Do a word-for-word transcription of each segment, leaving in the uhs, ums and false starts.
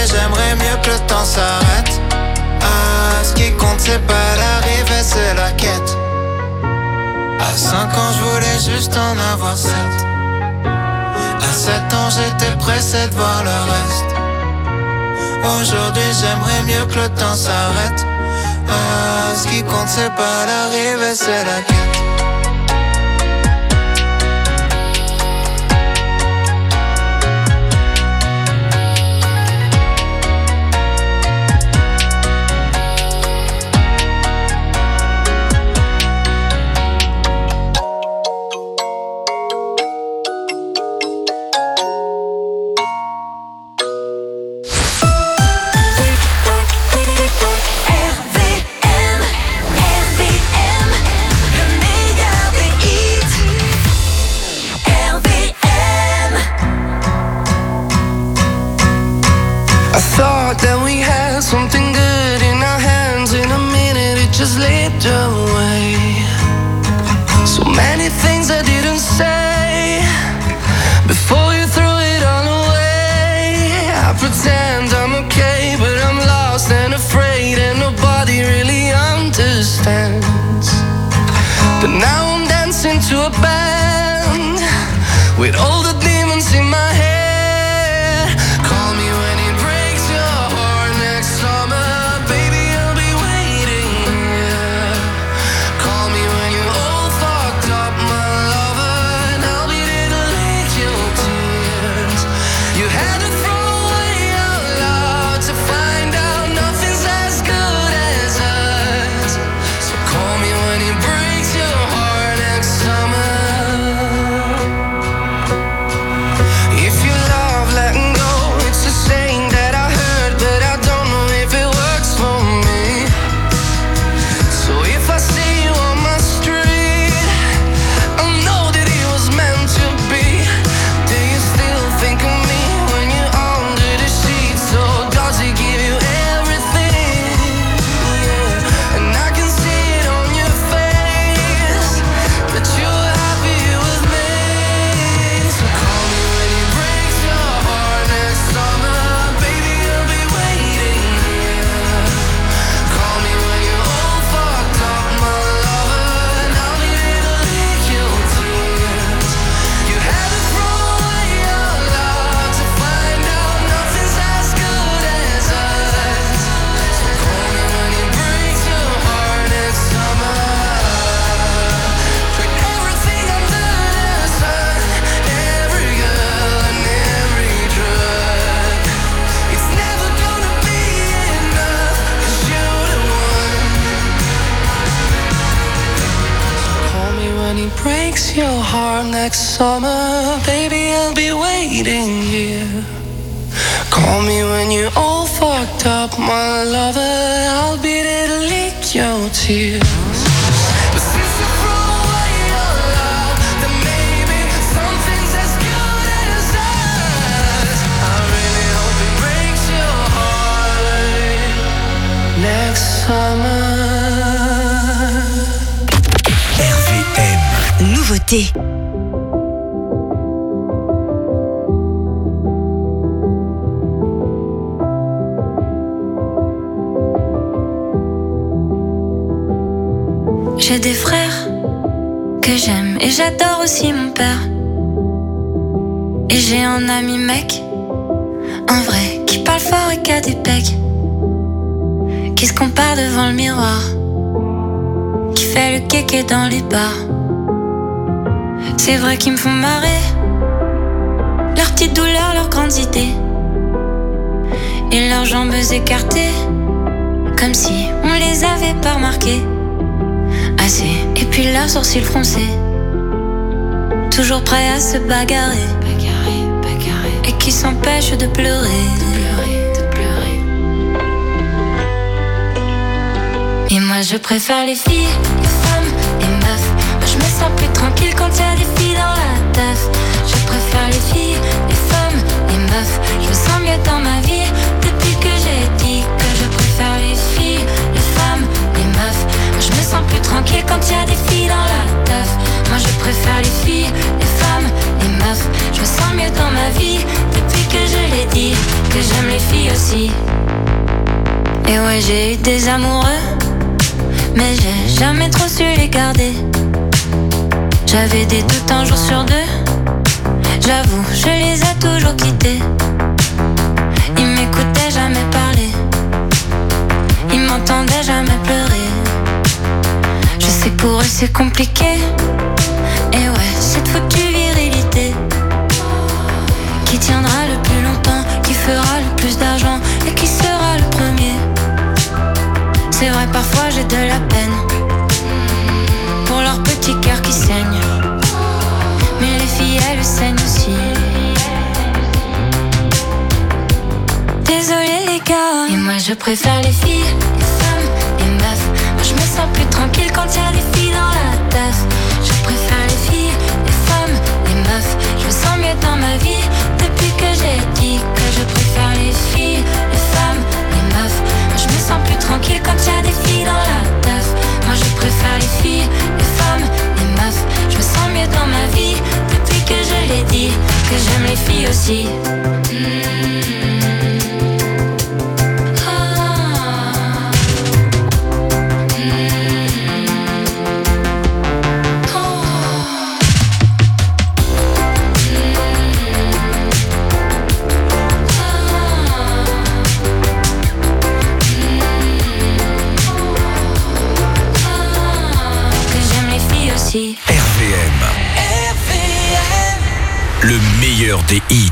j'aimerais mieux que le temps s'arrête. Ah, ce qui compte c'est pas l'arrivée, c'est la quête. À cinq ans je voulais juste en avoir sept. À sept ans j'étais pressé de voir le reste. Aujourd'hui j'aimerais mieux que le temps s'arrête. Ah, ce qui compte c'est pas l'arrivée, c'est la quête. That we had something good in our hands. In a minute it just slipped away. So many things I didn't say before you threw it all away. I pretend I'm okay, but I'm lost and afraid, and nobody really understands. But now I'm dancing to a band with all the demons in my head. Call me when it breaks your heart next summer, baby, I'll be waiting, yeah. Call me when you're all fucked up, my lover, and I'll be there to lick your tears. You had to throw away your love to find out nothing's as good as us. So call me when it breaks your heart next summer. If you love letting go, it's a saying that I heard, but I don't know if it works for me. So if I see you on my street, I'll know that it was meant to be. Do you still think of me when you're under the sheets? Or does he give you everything? Yeah. And I can see it on your face that you're happy with me. So call me when it breaks your heart next summer, baby, I'll be waiting here. Call me when you're all fucked up, my lover, and I'll be there to lick your tears. You had to throw away your love to find out nothing's as good as us. So call me when it breaks your heart next summer. Tried everything under the sun, every girl and every drug. It's never gonna be enough, 'cause you're the one. Call me when he breaks your heart next summer, baby, I'll be waiting here. Call me when you're all fucked up, my lover, I'll be there to lick your tears. But since you threw away your love, then maybe something's as good as us. I really hope it breaks your heart next summer. R V M. Nouveauté. J'ai des frères que j'aime et j'adore aussi mon père. Et j'ai un ami mec, un vrai, qui parle fort et qui a des pecs, qui se compare devant le miroir, qui fait le kéké dans les bars. C'est vrai qu'ils me font marrer, leurs petites douleurs, leurs grandes idées, et leurs jambes écartées, comme si on les avait pas remarquées. Assez, et puis leurs sourcils froncés, toujours prêts à se bagarrer, bagarrer, bagarrer, et qui s'empêchent de pleurer, de pleurer, de pleurer. Et moi je préfère les filles, les femmes, les meufs. Moi je me sens plus tranquille quand y a des filles dans la teuf. Je préfère les filles, les femmes, les meufs. Je me sens mieux dans ma vie depuis que j'ai dit que je préfère les filles, les femmes, les meufs. Je me sens plus tranquille quand y a des filles dans la teuf. Moi je préfère les filles, les femmes, les meufs. Je me sens mieux dans ma vie depuis que je l'ai dit, que j'aime les filles aussi. Et ouais, j'ai eu des amoureux, mais j'ai jamais trop su les garder. J'avais des doutes un jour sur deux, j'avoue, je les ai toujours quittés. Ils m'écoutaient jamais parler, ils m'entendaient jamais pleurer. Je sais que pour eux c'est compliqué, et ouais, cette foutue virilité qui tiendra le plus longtemps, qui fera le plus d'argent et qui sera le premier. C'est vrai, parfois j'ai de la peine pour leur petit cœur qui saigne, mais les filles elles saignent aussi. Désolée les gars, et moi je préfère les filles, les femmes, les meufs. Moi je me sens plus tranquille quand y'a des filles dans la taf. Je préfère les filles, les femmes, les meufs. Je me sens mieux dans ma vie depuis que j'ai dit que je préfère les filles, les femmes, les meufs. Moi je me sens plus tranquille quand y'a des filles dans la taf. Moi je préfère les filles, les femmes, les meufs. Je me sens mieux dans ma vie depuis que je l'ai dit que j'aime les filles aussi. Mmh. R V M. R V M. Le meilleur des hits.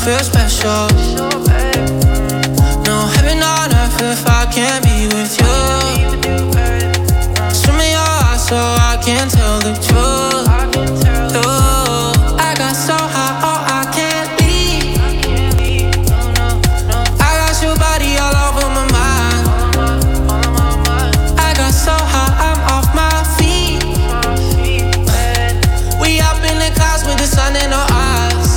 feel special. No heaven on earth if I can't be with you. Swim in your eyes so I can tell the truth. Ooh, I got so high, oh I can't leave. I got your body all over my mind. I got so high, I'm off my feet. We up in the clouds with the sun in our eyes.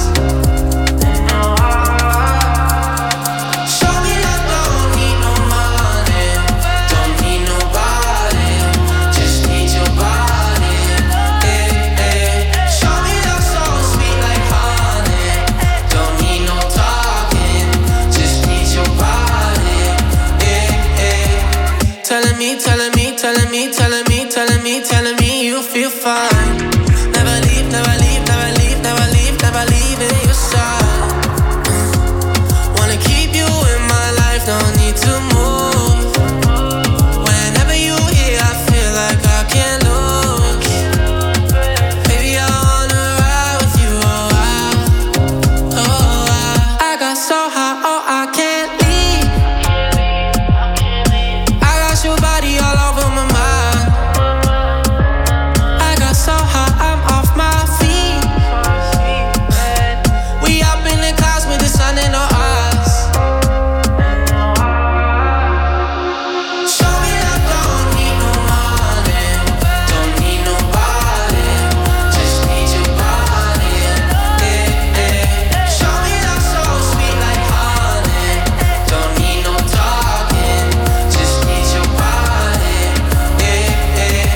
Show me that don't need no money, don't need nobody, just need your body. Hey, hey. Show me that so sweet like honey, don't need no talking, just need your body. Hey, hey. Telling me, telling me, telling me, telling me, telling me, telling me you feel fine. Never leave, never leave, never leave, never leave, never leave in your side. Wanna keep you in my life, don't need to move. Whenever you here, I feel like I can't lose. Baby, I wanna ride with you, oh I, oh I. I got so high, oh I can't leave. I got your body all over my mind. I got so high, I'm off my feet. We up in the clouds with the sun in our eyes. Show me that don't need no money, don't need nobody, just need your body. Yeah, yeah. Show me that so sweet like honey, don't need no talking, just need your body. Yeah, yeah.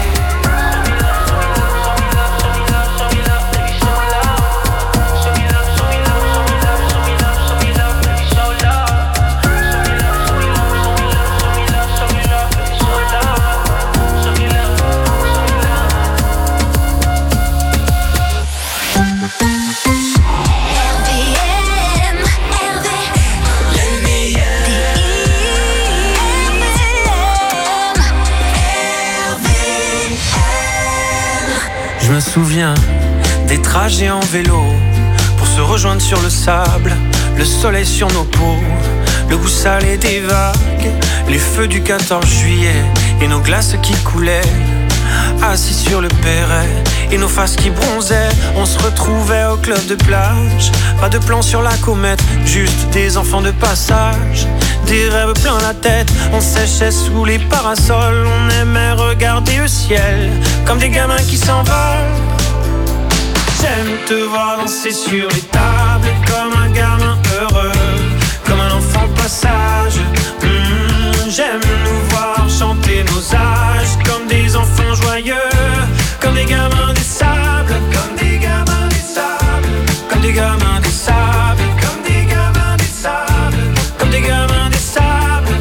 Je me souviens des trajets en vélo pour se rejoindre sur le sable, le soleil sur nos peaux, le goût salé des vagues, les feux du quatorze juillet et nos glaces qui coulaient. Assis sur le perret et nos faces qui bronzaient, on se retrouvait au club de plage. Pas de plan sur la comète, juste des enfants de passage. Des rêves plein la tête, on séchait sous les parasols. On aimait regarder le ciel comme des gamins qui s'envolent. J'aime te voir danser sur les tables comme un gamin heureux, comme un enfant passage. Mmh, j'aime nous voir chanter nos âges comme des enfants joyeux, comme des gamins des sables, comme des gamins des sables, comme des gamins des sables, comme des gamins des sables, comme des gamins des sables.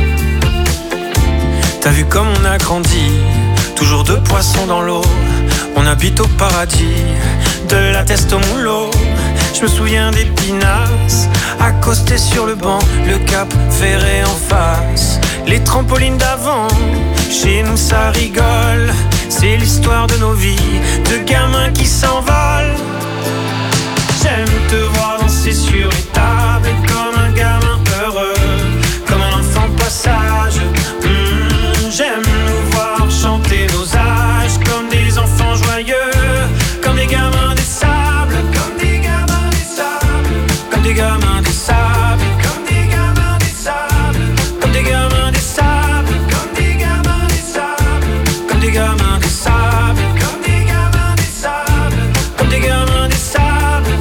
T'as vu comme on a grandi, toujours deux poissons dans l'eau. On habite au paradis, de la teste au moulot. Je me souviens des pinasses, accostés sur le banc, le cap ferré en face, les trampolines d'avant. Chez nous ça rigole, c'est l'histoire de nos vies, de gamins qui s'envolent. J'aime te voir danser sur les tables comme un gamin heureux, comme un enfant passage. Mmh, j'aime nous voir chanter nos âges comme des enfants joyeux, comme des gamins des sables, comme des gamins des sables, comme des gamins des sables, comme des gamins des sables, comme des gamins des sables, comme des gamins des sables, comme des gamins des sables, comme des gamins des sables, comme des gamins des sables.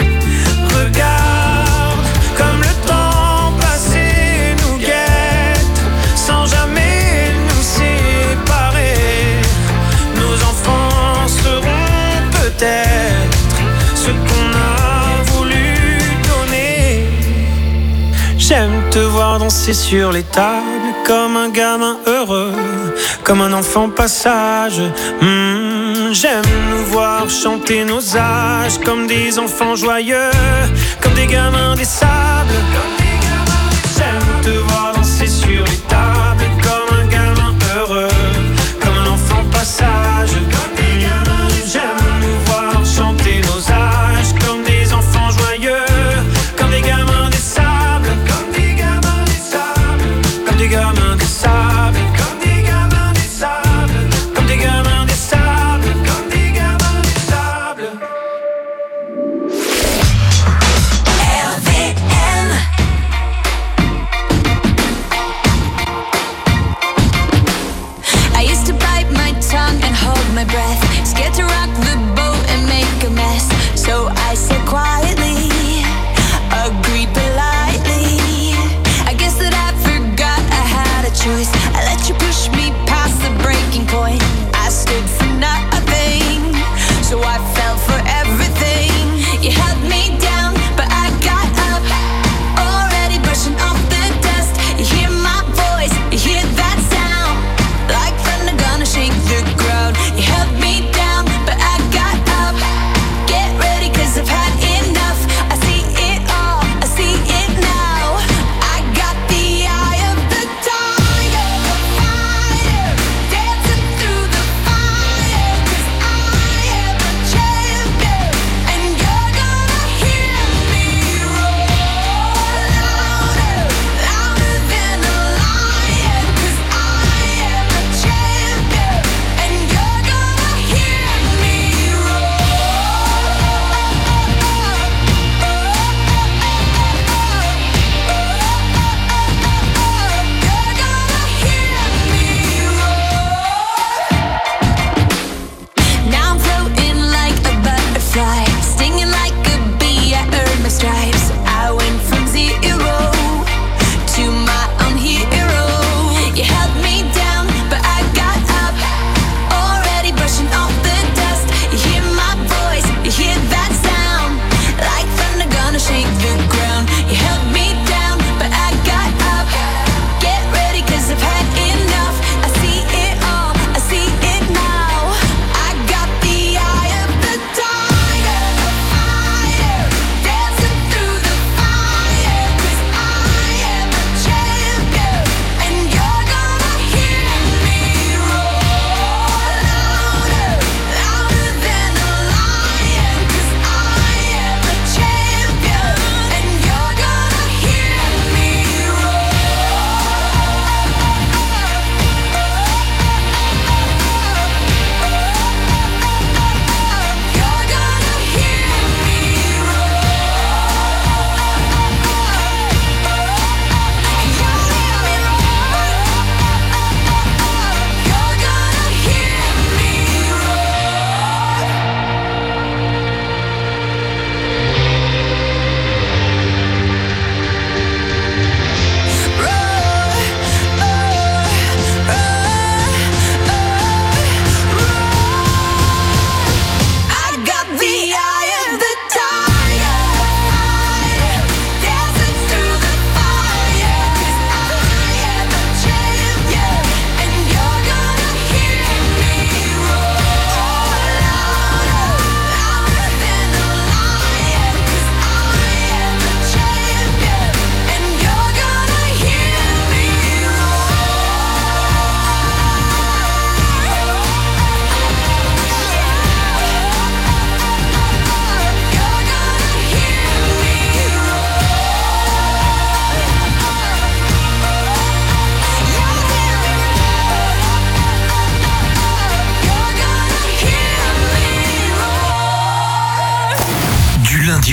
Regarde comme le temps passé nous guette, sans jamais nous séparer. Nos enfants seront peut-être ce qu'on a voulu donner. J'aime te voir danser sur les tables comme un gamin heureux, comme un enfant passage. Mmh, j'aime nous voir chanter nos âges comme des enfants joyeux, comme des gamins des sables. J'aime te voir danser sur les tables comme un gamin heureux, comme un enfant passage. Mmh, j'aime nous voir chanter nos âges comme des enfants joyeux, comme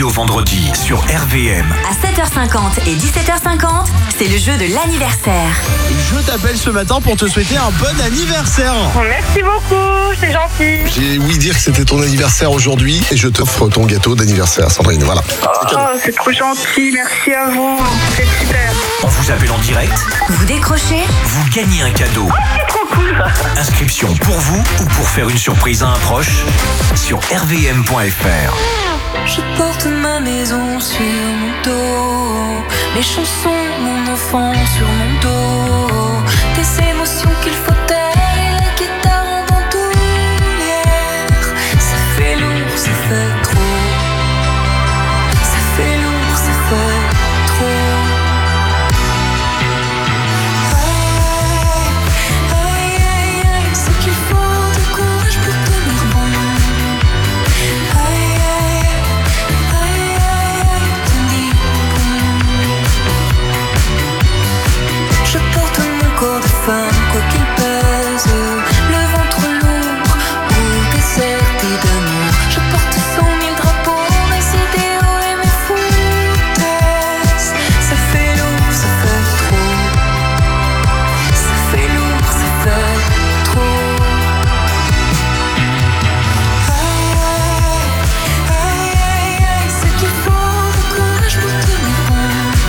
lundi au vendredi sur R V M. À sept heures cinquante et dix-sept heures cinquante, c'est le jeu de l'anniversaire. Je t'appelle ce matin pour te souhaiter un bon anniversaire. Merci beaucoup, c'est gentil. J'ai ouï dire que c'était ton anniversaire aujourd'hui et je t'offre ton gâteau d'anniversaire, Sandrine. Voilà. Oh, c'est trop gentil, merci à vous. C'est super. On vous appelle en direct. Vous décrochez, vous gagnez un cadeau. Oh, c'est trop cool. Inscription pour vous ou pour faire une surprise à un proche sur r v m point f r. Je porte ma maison sur mon dos, mes chansons, mon enfant sur mon dos, des émotions qu'il faut taire et la guitare en bandoulière. Ça fait lourd, ça fait trop. Ça fait lourd, ça fait trop. Aïe, aïe, aïe, c'est qu'il faut du courage pour tenir bon. Aïe, aïe. Je porte mon corps de femme, quoi qu'il pèse, le ventre lourd ou déserté d'amour. Je porte cent mille drapeaux, mes idéaux et mes foutaises. Ça fait lourd, ça fait trop. Ça fait lourd, ça fait trop. Aïe, aïe, aïe, aïe, c'est qu'il faut du courage pour tenir bon.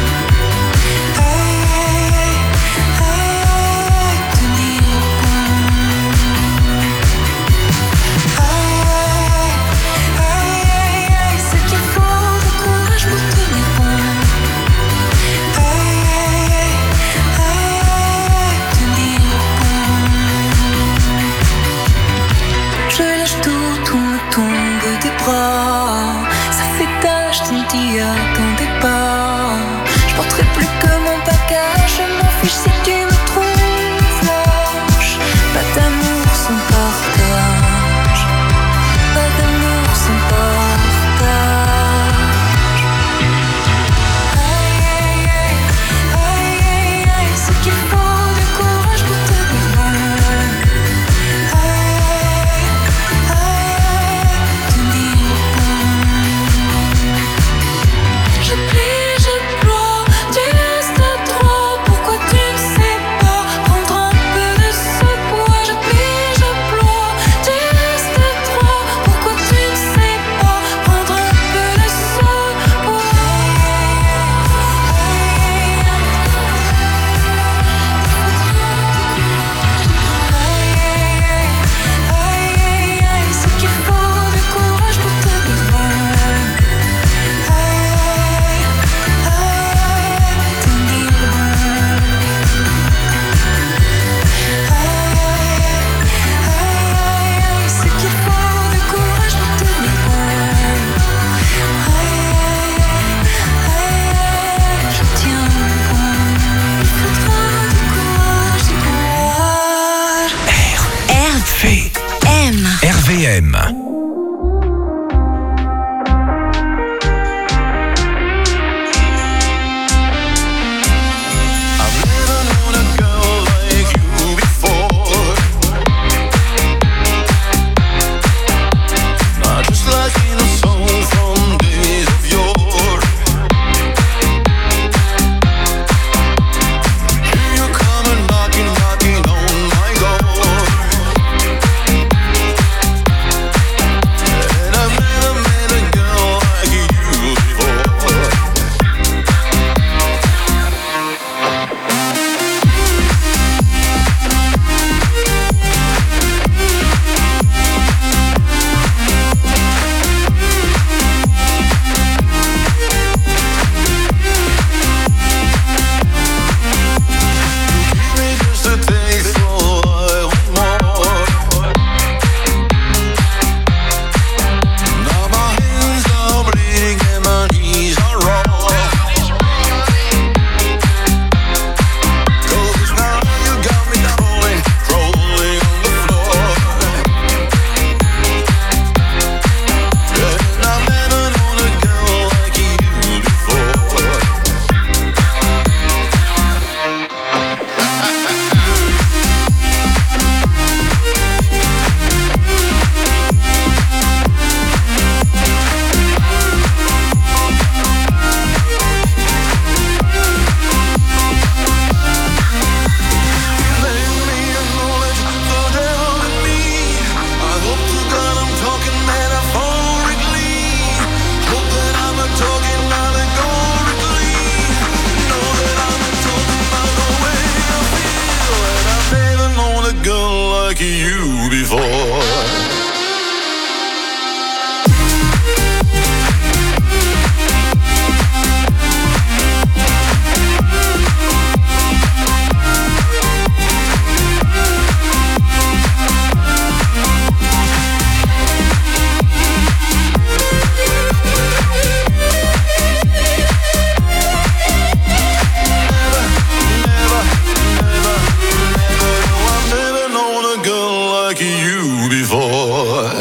Je lâche tout, tout me tombe des bras. Ça fait tâche, tu me dis attendez pas. Je porterai plus que mon bagage. Je m'en fiche si tu me trouves lâche. Pas d'amour sans partage. Pas d'amour sans partage. Aïe, aïe, aïe, aïe, aïe, aïe, c'est qu'il faut du courage pour tenir bon. Je plie, je ploie, tu restes trop. Pourquoi tu ne sais pas prendre un peu de ce poids? Je plie, je ploie, tu restes trop. Pourquoi tu ne sais pas prendre un peu de ce poids? Aïe, aïe, aïe, aïe, c'est qu'il faut du courage pour tenir bon. R V M. Knocking on my door.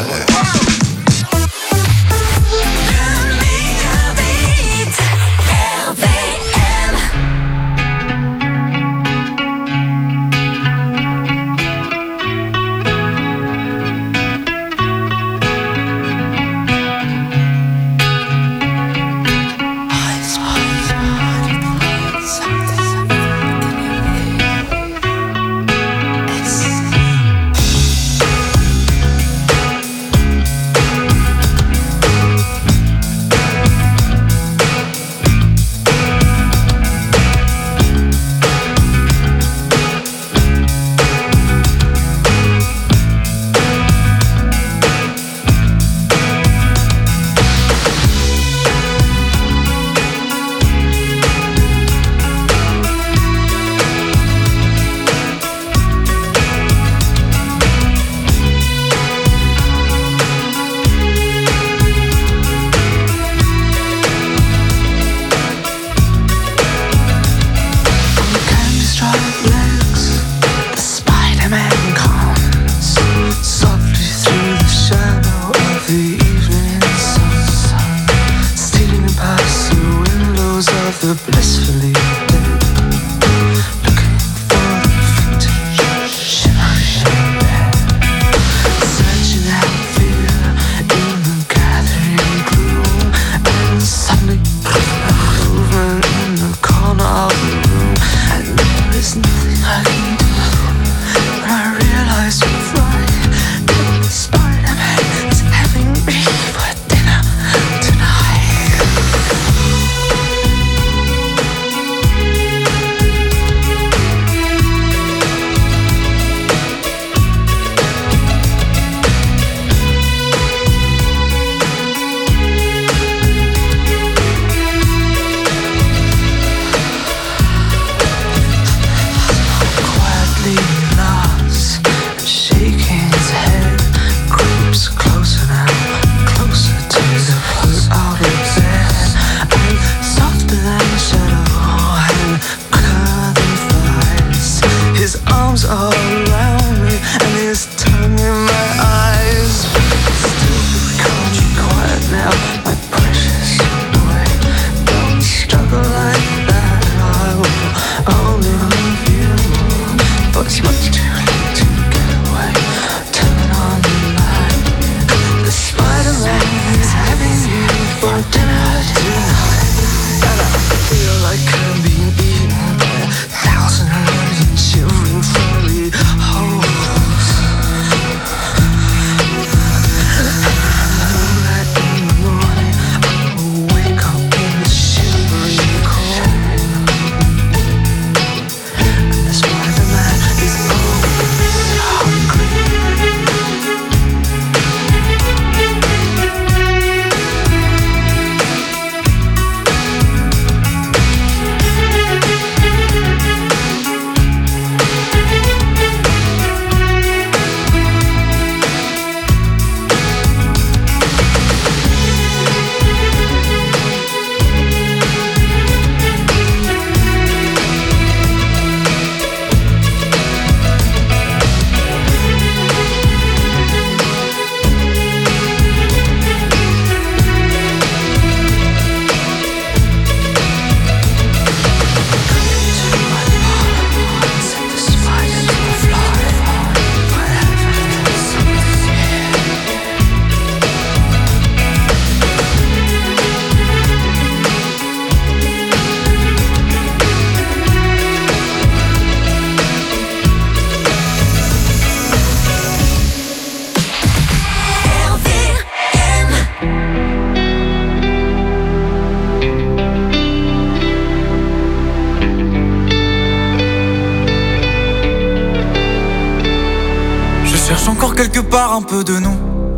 encore quelque part un peu de nous.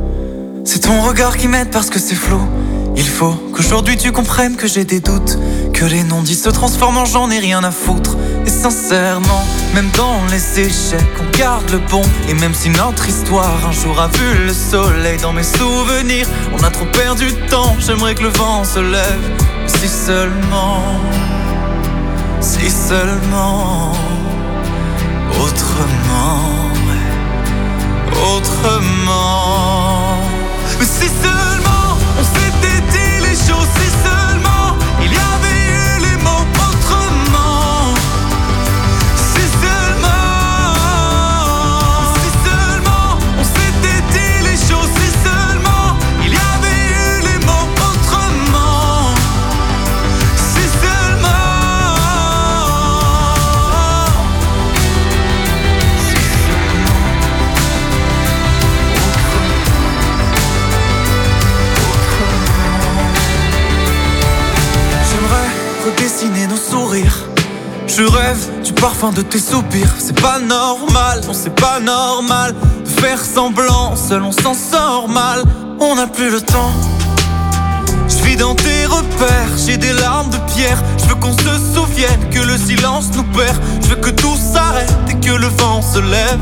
C'est ton regard qui m'aide parce que c'est flou. Il faut qu'aujourd'hui tu comprennes que j'ai des doutes, que les non-dits se transforment en j'en ai rien à foutre. Et sincèrement, même dans les échecs, on garde le bon. Et même si notre histoire un jour a vu le soleil, dans mes souvenirs, on a trop perdu de temps. J'aimerais que le vent se lève, si seulement, si seulement, autrement, autrement. Je rêve du parfum de tes soupirs. C'est pas normal, non c'est pas normal de faire semblant, seul on s'en sort mal. On n'a plus le temps. Je vis dans tes repères, j'ai des larmes de pierre. Je veux qu'on se souvienne que le silence nous perd. Je veux que tout s'arrête et que le vent se lève.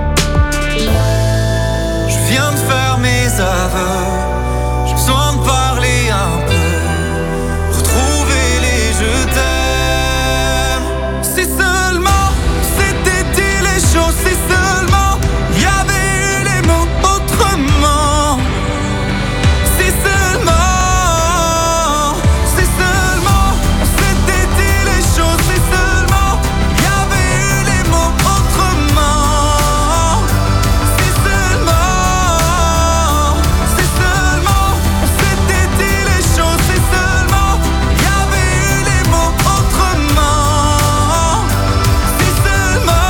Je viens de faire mes aveux. J'ai besoin de parler un peu. Retrouver les je t'aime. Si seulement c'était dit les choses. Si seulement il y avait eu les mots autrement. Si seulement, si seulement c'était dit les choses. Si seulement il y avait eu les mots autrement. Si seulement, si seulement c'était dit les choses. Si seulement il y avait eu les mots autrement. Si seulement.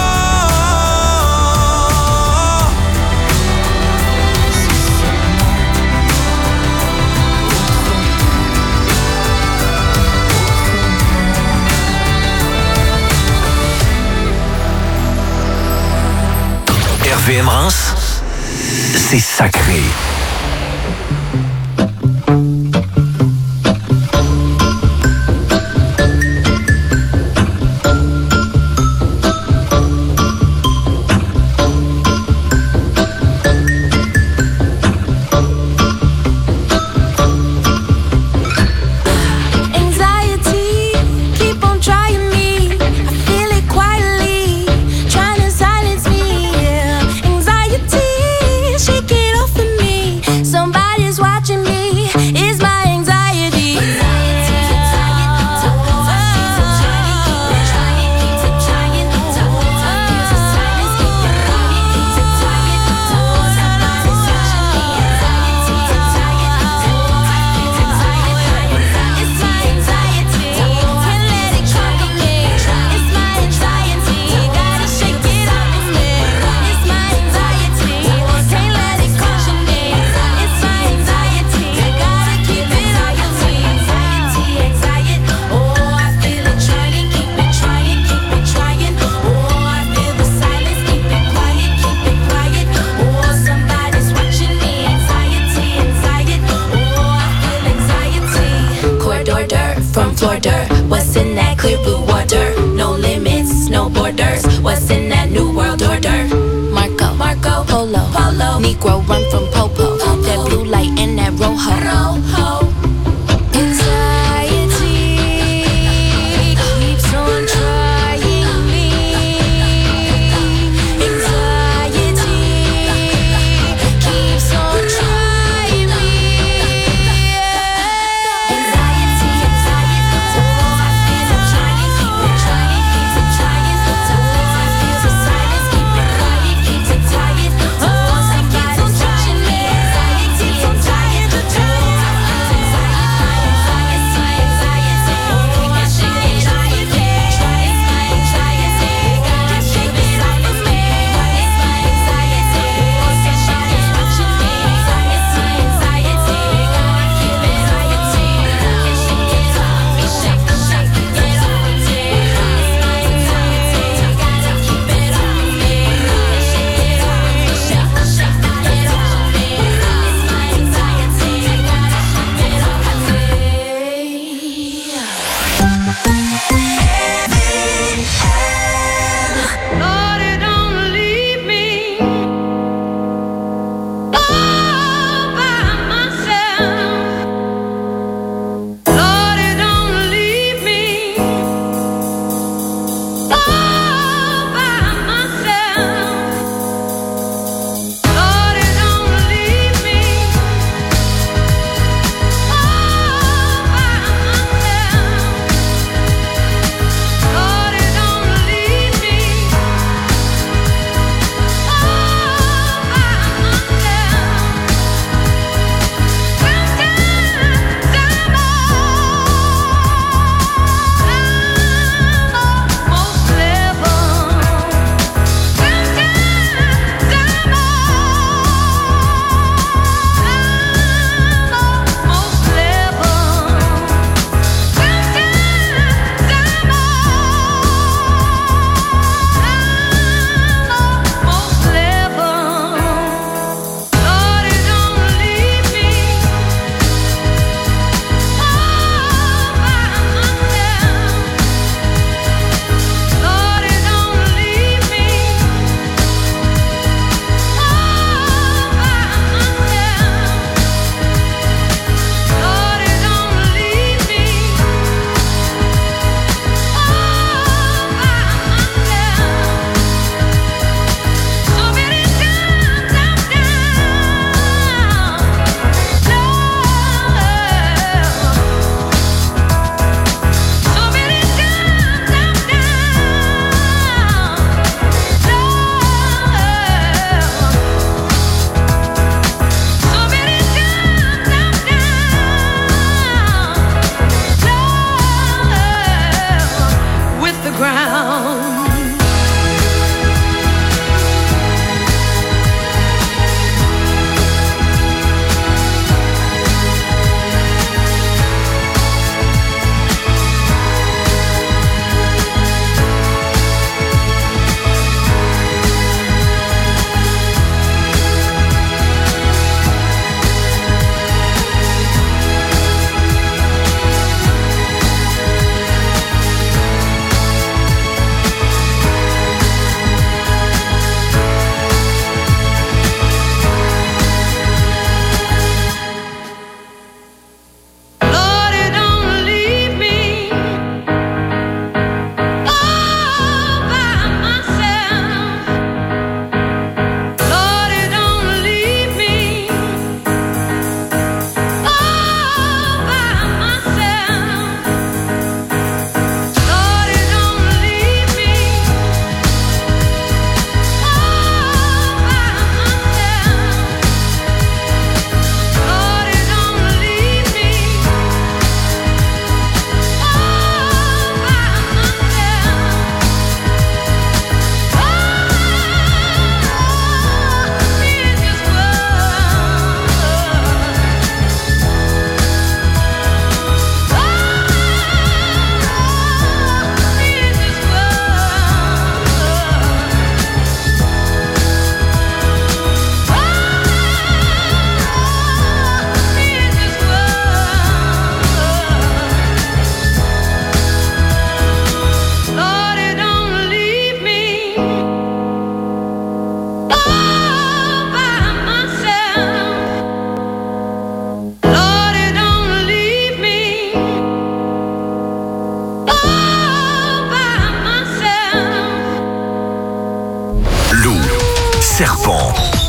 R V M Reims, c'est sacré. Anxiety, keep on trying me. I feel it quietly, trying to silence me. Yeah. Anxiety, shake it off of me. Somebody's watching me. It's my anxiety. It's my anxiety, can't let it conquer me. It's my anxiety, gotta shake it off of me. It's my anxiety, can't let it conquer me. It's my anxiety, gotta keep it on your sleeve. Anxiety, anxiety, oh I feel it trying, keep it trying, keep it trying. Oh I feel the silence, keep it quiet, keep it quiet. Oh somebody's watching me. Anxiety, anxiety, oh I feel anxiety. Corridor dirt from floor dirt. What's in that clear blue water? No limits, no borders. What's in that new world order? Marco, Marco, Polo, Polo. Negro run from Popo. That blue light and that rojo. Rojo. Anxiety keeps on trying me. Anxiety keeps on trying me. Anxiety, anxiety, oh I feel it trying, keep it trying.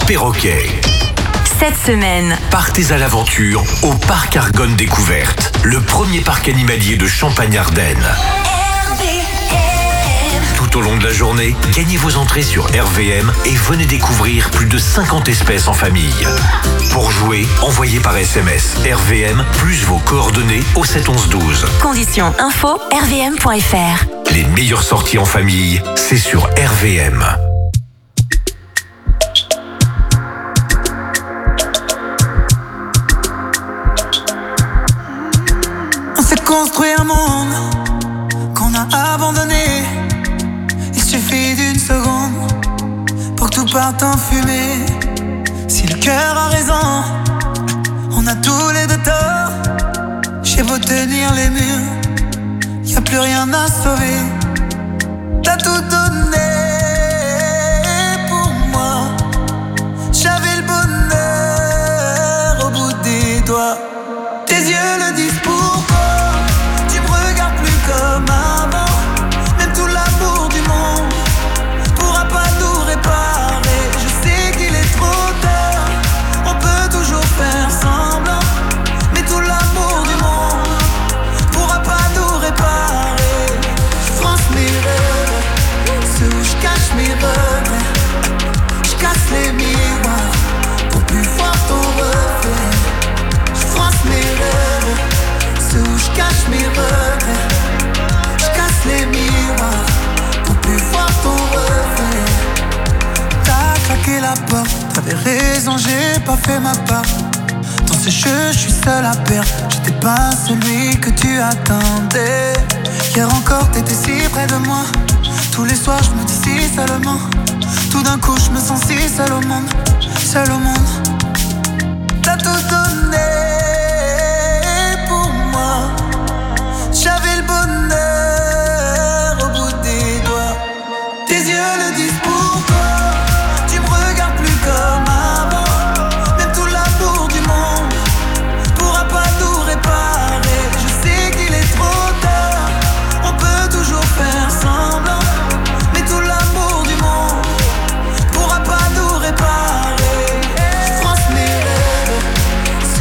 perroquet. Cette semaine, partez à l'aventure au Parc Argonne Découverte, le premier parc animalier de Champagne-Ardenne. Tout au long de la journée, gagnez vos entrées sur R V M et venez découvrir plus de cinquante espèces en famille. Pour jouer, envoyez par S M S R V M plus vos coordonnées au sept onze douze. Conditions info r v m point f r. Les meilleures sorties en famille, c'est sur R V M. On s'est construit un monde qu'on a abandonné. Il suffit d'une seconde pour que tout parte en fumée. Si le cœur a raison, on a tous les deux tort. J'ai beau tenir les murs, y'a plus rien à sauver. T'as tout donné pour moi. J'avais le bonheur au bout des doigts. Tes yeux le disent pourquoi. Tu me regardes plus comme avant. Même tout l'amour du monde pourra pas tout réparer. Je sais qu'il est trop tard. On peut toujours faire semblant. Mais tout l'amour du monde pourra pas tout réparer. Je France mes rêves, ceux où je cache mes regrets. Je casse les miroirs pour plus voir ton reflet. Je France mes rêves, ceux où je cache mes regrets. Je casse les miroirs pour plus voir ton reflet. T'as claqué la porte, t'avais raison, j'ai pas fait ma part. Dans ces jeux, je suis seul à perdre. J'étais pas celui que tu attendais. Hier encore, t'étais si près de moi. Tous les soirs, je me dis si seulement. Tout d'un coup, je me sens si seul au monde. Seul au monde. T'as tout donné pour moi. J'avais le bonheur au bout des doigts. Tes yeux le disent pourquoi. Tu me regardes plus comme avant. Même tout l'amour du monde pourra pas tout réparer. Je sais qu'il est trop tard. On peut toujours faire semblant. Mais tout l'amour du monde pourra pas tout réparer. Je France mes rêves,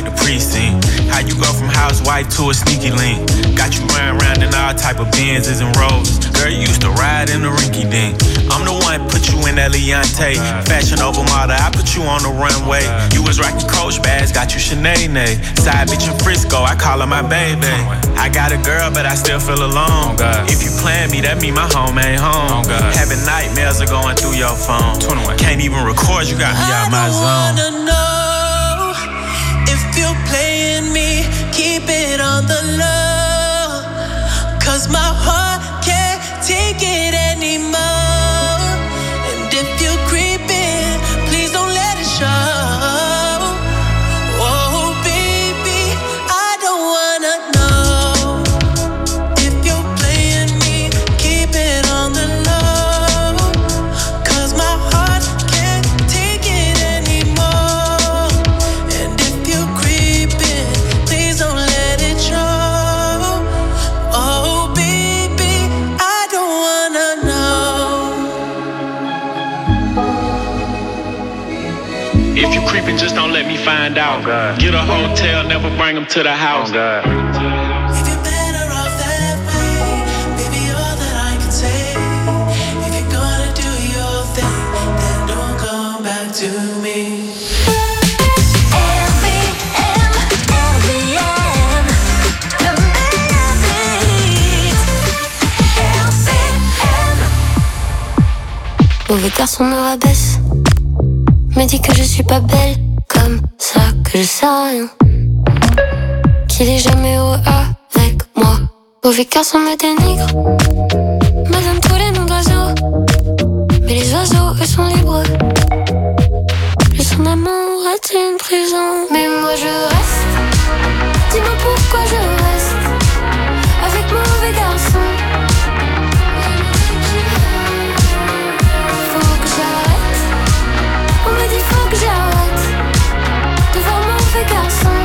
like the precinct. How you go from housewife to a sneaky link? Got you running around in all type of Benzes and Rolls. Girl, you used to ride in the rinky dink. I'm the one put you in that Leontay. Fashion over model, I put you on the runway. You was rocking Coach bags, got you Sinead. Side bitch in Frisco, I call her my baby. I got a girl, but I still feel alone. If you plan me, that mean my home ain't home. Having nightmares are going through your phone. Can't even record, you got me out my zone. I wanna know if you're playing me, keep it on the low. Cause my heart can't take it anymore. And if you're creeping, please don't let it show. Oh baby, I don't wanna know if you're playing me, keep it on the low. Cause my heart can't take it anymore. And if you're creeping, please don't let it show. Oh baby, I don't wanna know. If you creeping, just don't let me find out. Get a hotel, never bring them to the house. If you're better off that way, baby, all that I can say. If you're gonna do your thing, then don't come back to me. Mauvais garçon me rabaisse, me dit que je suis pas belle, comme ça que je sais rien, qu'il est jamais heureux avec moi. Mauvais garçon me dénigre, me donne tous les noms d'oiseaux, mais les oiseaux eux sont libres. Plus son amour est une prison, mais moi je reste. Dis-moi pourquoi je reste avec mauvais garçon. On me dit faut que j'arrête de voir mauvais garçon.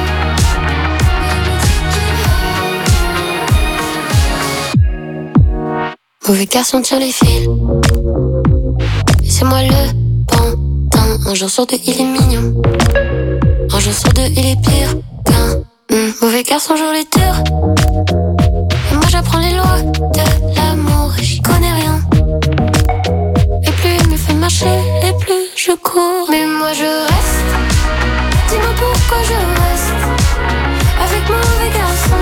Mauvais garçon tire les fils, et c'est moi le pantin. Un jour sur deux il est mignon, un jour sur deux il est pire qu'un mmh. Mauvais garçon joue les tours, et moi j'apprends les lois de l'amour et j'y connais rien. Et plus il me fait marcher, et plus je cours. Mais moi je reste. Dis-moi pourquoi je reste avec mauvais garçon.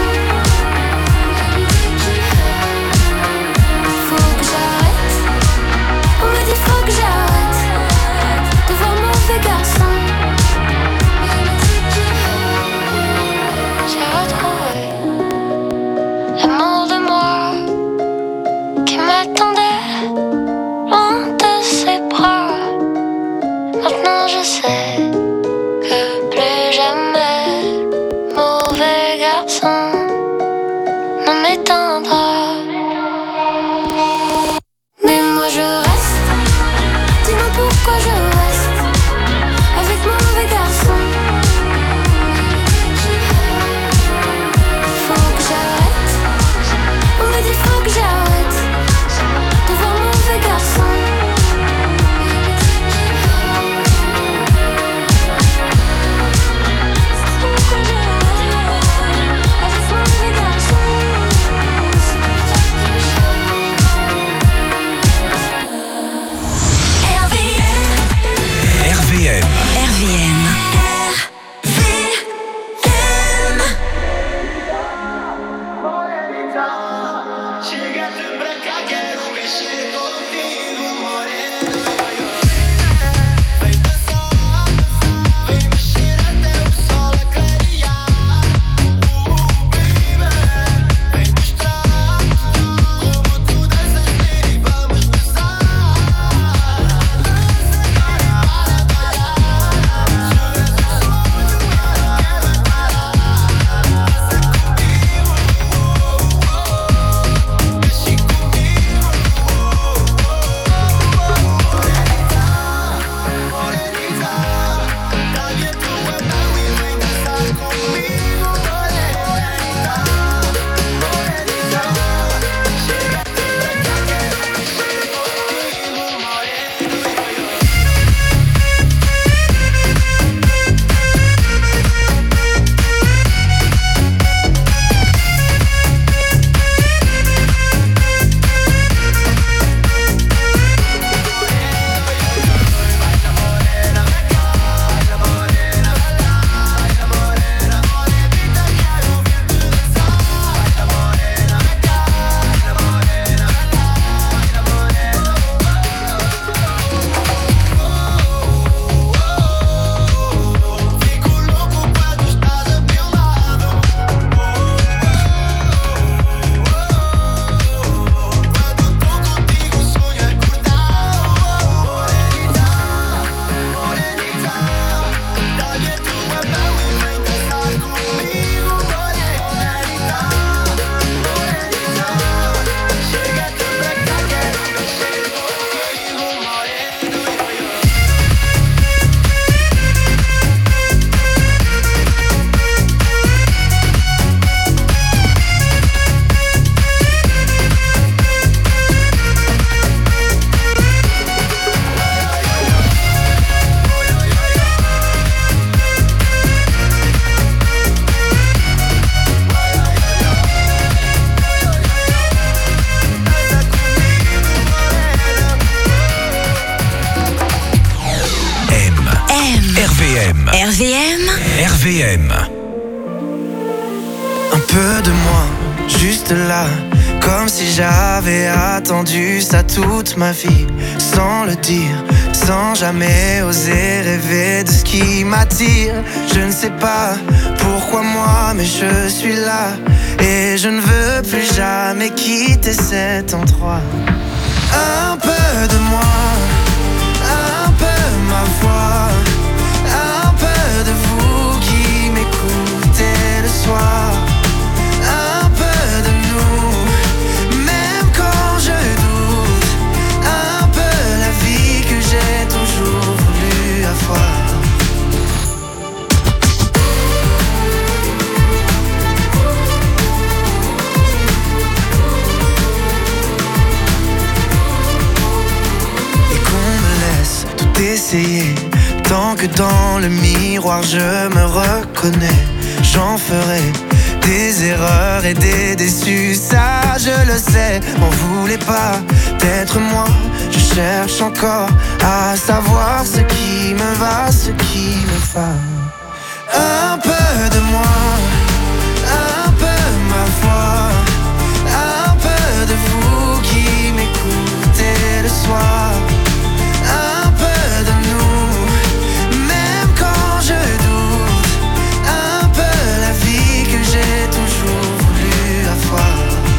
Faut que j'arrête. On me dit faut que j'arrête de voir mauvais garçon. J'ai retrouvé l'amour de moi qui m'attendait loin de ses bras. Maintenant je sais que plus jamais R V M. R V M. Un peu de moi, juste là, comme si j'avais attendu ça toute ma vie, sans le dire, sans jamais oser rêver de ce qui m'attire. Je ne sais pas pourquoi moi, mais je suis là, et je ne veux plus jamais quitter cet endroit. Un peu de moi, un peu ma voix, un peu de vous qui m'écoutez le soir. Un peu de nous, même quand je doute. Un peu la vie que j'ai toujours voulu avoir. Et qu'on me laisse tout essayer, tant que dans le miroir je me reconnais. J'en ferai des erreurs et des déçus, ça je le sais. M'en voulez pas d'être moi, je cherche encore à savoir ce qui me va, ce qui me va. Un peu de moi, un peu ma voix, un peu de vous qui m'écoutez le soir. Un peu de nous, même quand je doute. Un peu la vie que j'ai toujours voulu avoir.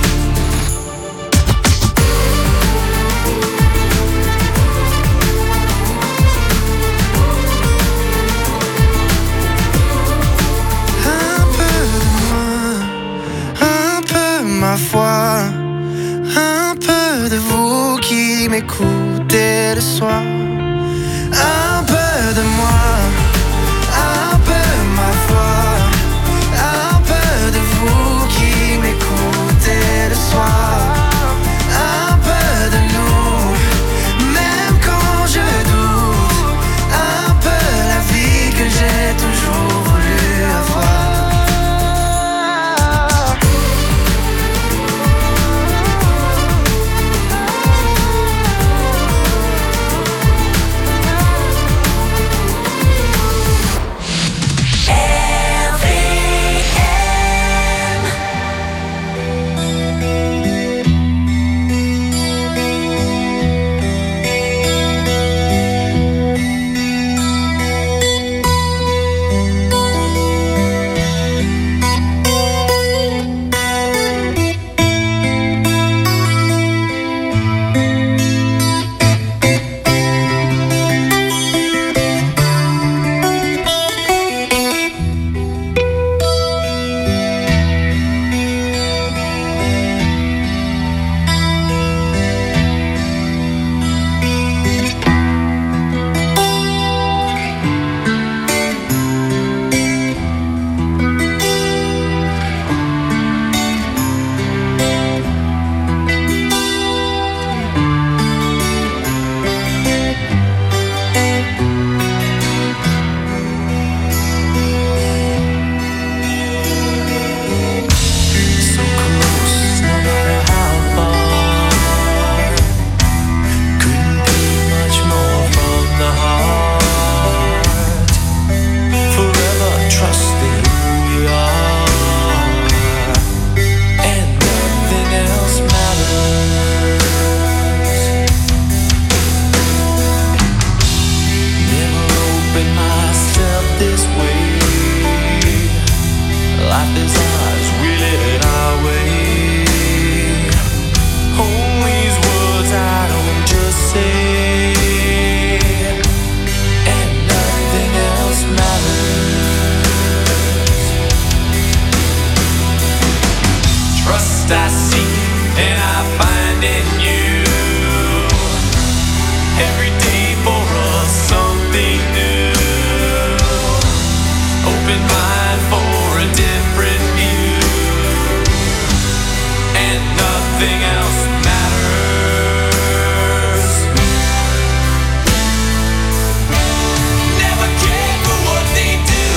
Un peu de moi, un peu ma foi, un peu de vous qui m'écoutez le soir. Un peu de moi, un peu ma foi, un peu de vous qui m'écoutez le soir. Un peu de nous, même quand je doute. Un peu la vie que j'ai toujours voulu avoir.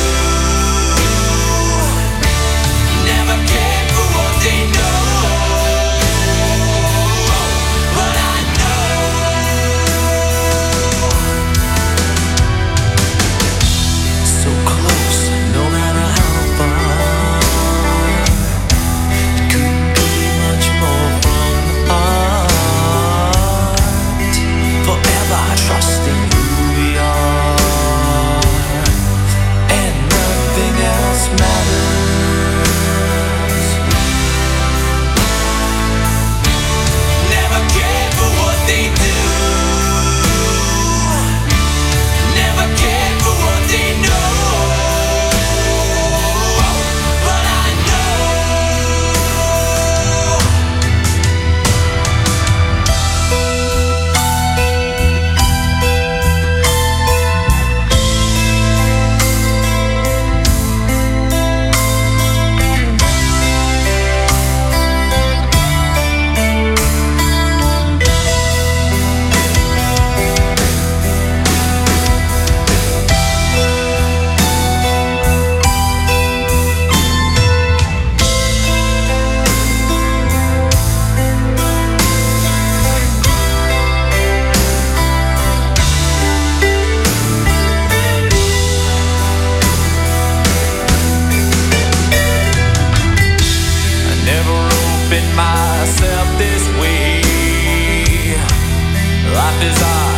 Never care for what they know. myself this way. Life is hard.